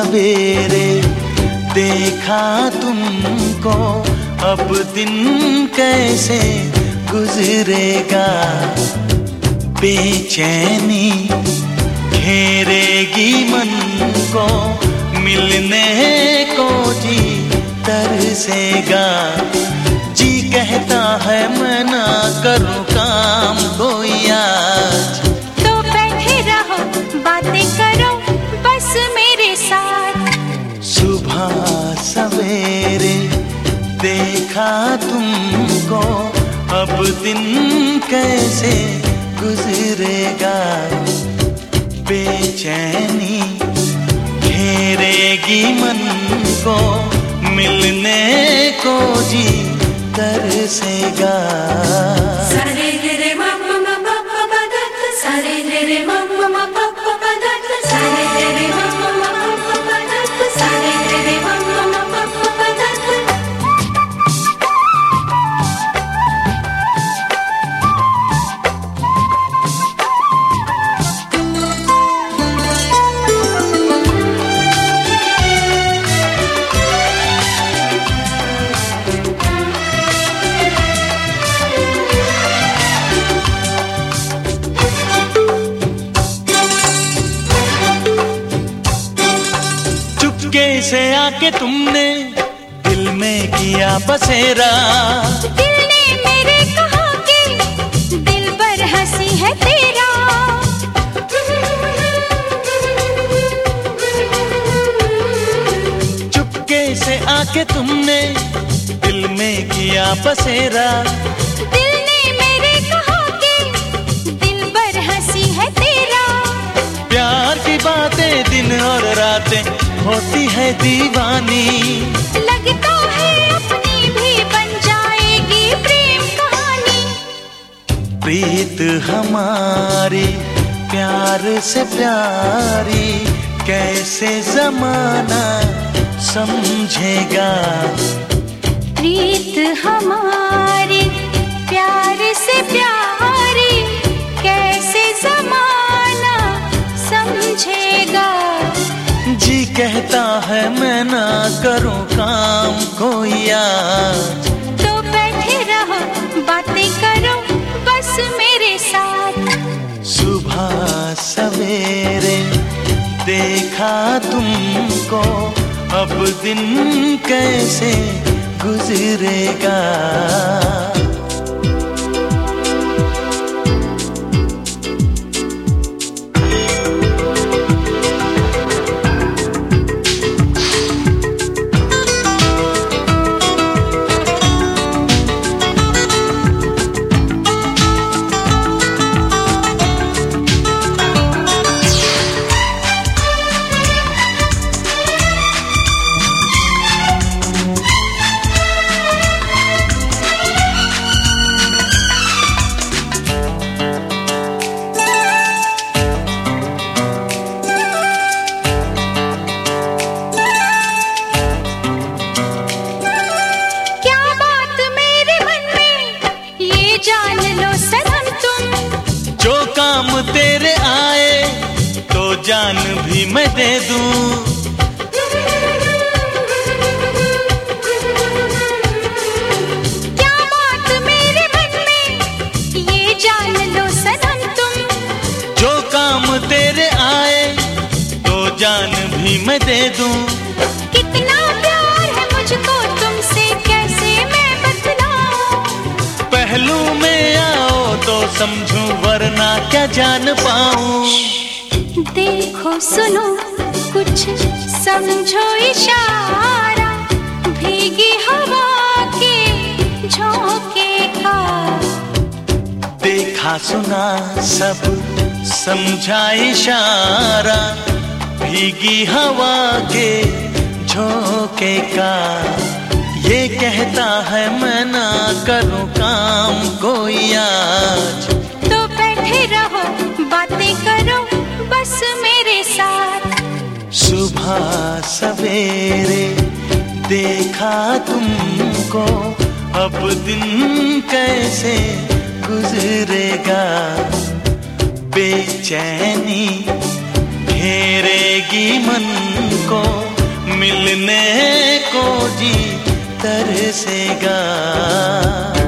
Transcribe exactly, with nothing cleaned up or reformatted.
सवेरे देखा तुमको, अब दिन कैसे गुजरेगा। बेचैनी घेरेगी मन को, मिलने को जी तरसेगा। जी कहता है मैं ना करूं काम कोई आज। तो बैठे रहो बातें करो बस मेरे साथ। सुबह सवेरे देखा तुमको, अब दिन कैसे गुजरेगा। बेचैनी घेरेगी मन को, मिलने को जी तरसेगा। सारे रे रे मा मा मा पा पा पा दा, सारे रे रे मा मा मा पा पा पा दा, सारे रे रे मा मा मा पा पा पा दा, सारे रे रे मा मा मा पा पा पा दा। कैसे आके तुमने दिल में किया बसेरा। दिल ने मेरे कहा कि दिल पर हंसी है तेरा। चुपके से आके तुमने दिल में किया बसेरा। दिल ने मेरे कहा कि दिल पर हंसी है तेरा। प्यार की बातें दिन और रातें होती है दीवानी। लगता है अपनी भी बन जाएगी प्रेम कहानी। प्रीत हमारी प्यार से प्यारी, कैसे जमाना समझेगा। प्रीत हमारी प्यार से प्यारी, कैसे जमाना समझेगा। जी कहता है मैं ना करूं काम कोई आज। तो बैठे रहो बातें करो बस मेरे साथ। सुबह सवेरे देखा तुमको, अब दिन कैसे गुजरेगा। तेरे आए तो जान भी मैं दे दूं। क्या बात मेरे मन में ये जान लो सनम तुम। जो काम तेरे आए तो जान भी मैं दे दूं। कितना प्यार है मुझको तुमसे कैसे मैं बतलाऊं। पहलू में आओ तो समझूं वरना क्या जान पाऊं। देखो सुनो कुछ समझो इशारा, भीगी हवा के झोंके का। देखा सुना सब समझा इशारा, भीगी हवा के झोंके का। ये कहता है मैं ना करूं काम कोई आज। तो बैठे रहो बातें करो बस मेरे साथ। सुबह सवेरे देखा तुमको, अब दिन कैसे गुजरेगा। बेचैनी घेरेगी मन को, मिलने को जी तरसेगा।